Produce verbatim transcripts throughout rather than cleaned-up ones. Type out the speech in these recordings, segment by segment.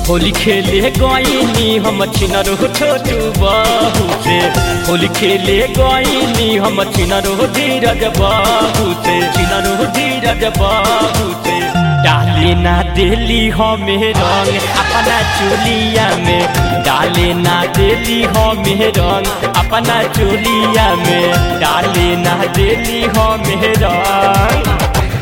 होली खेले गईनी हम छिनरो छोटू बहू से होली खेले गईनी हम छिनरो धीरज बहू से छिनरो धीरज बहू से डाले ना देली हमें रंग अपना चोलिया में डाले ना देली हमें रंग अपना चोलिया में डाले ना देली हमें रंग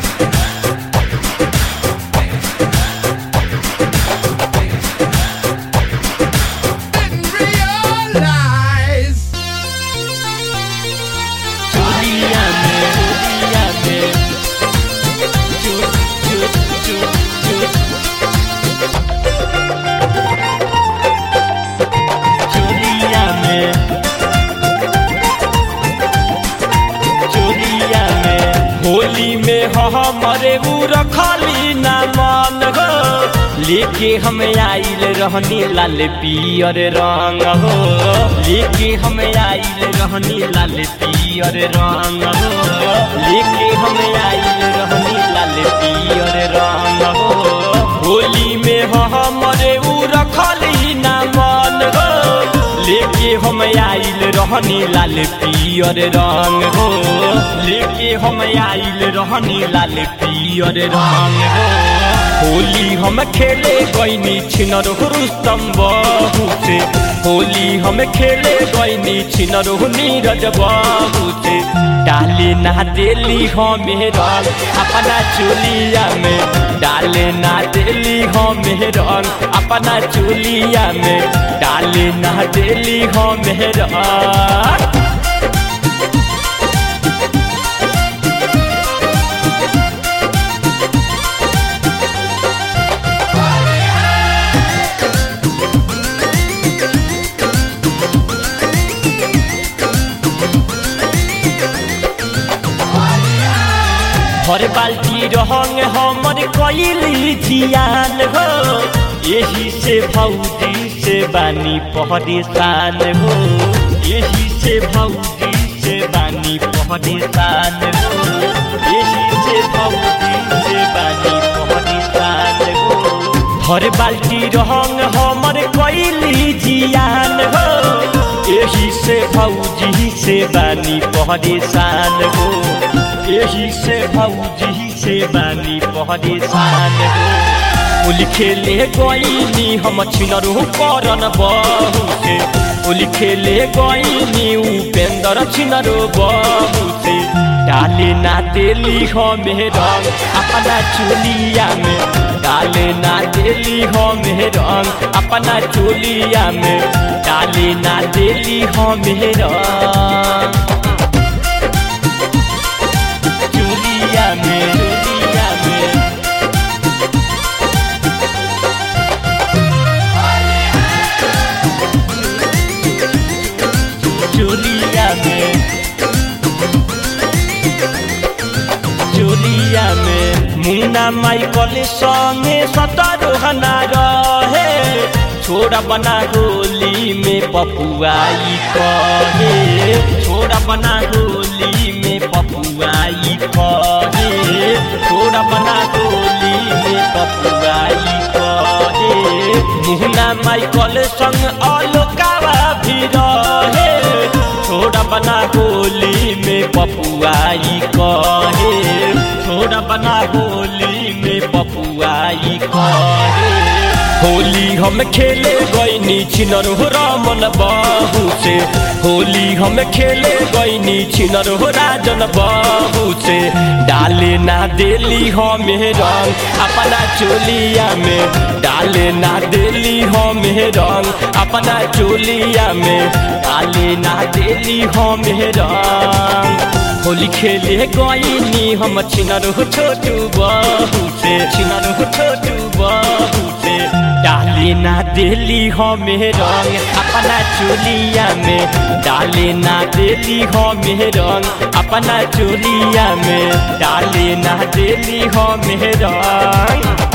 होली में हमारे उ रखली ना मन हो लेके हम आइल रहनी लाल पियर रंग हो लेके हम आइल रहनी लाल पियर रंग हो लेके हम आइल रहनी लाल पियर रंग हो होली में हमारे उ रखली ना मन हो लेके हम आइल रहनी लाल पियर रंग हो लेके हम आइल रहनी लाल पियर रंग हो होली हम खेले गईनी छिनरो रुस्तम बहू से होली हम खेले गईनी छिनरो नीरज बहू से डाले ना देली हमें रंग अपना चोलिया में डाले ना देली हमें रंग अपना चोलिया में डाले ना देली हमें रंग हर बाल्टी रंग हमर कइली जियान हो यही से भौजी से बानी परेशान हो यही से भौजी से बानी परेशान हो यही से भौजी से बानी परेशान हो हर बाल्टी रंग हमर कइली जियान हो यही से भौजी से बानी परेशान हो यही से भौजी से बानी परेशान हो होली खेले गईनी हम छिनरो करन बहू से होली खेले गईनी उपेंद्र छिनरो बहू से डाले ना देली हमें रंग अपना चोलिया में डाले ना देली हमें रंग अपना चोलिया में डाले ना देली हमें रंग चोलिया में चोलिया में मुन्ना माइकल संगे सतरोहना रहे छोड़ा बना होली में पपुआई कहे छोड़ा बना होली में पपुआई कहे छोड़ा बना होली में पपुआई कहे मुन्ना माइकल संग अलोकावा भी रहे छोड़ा बना होली में पपुआई कहे छोड़ा बना होली में पपुआई कहे होली हम खेले गईनी छिनरो रमन बहू से होली हम खेले गईनी छिनरो राजन बहू से डाले ना देली हमें रंग अपना चोलिया में डाले ना देली हमें रंग अपना चोलिया में डाले ना देली हमें रंग होली खेले गईनी हम छिनरो छोटू बहू से छिनरो छोटू बहू से डाले ना देली हमें रंग अपना चोलिया में डाले ना देली हमें रंग अपना चोलिया में डाले ना देली हमें रंग।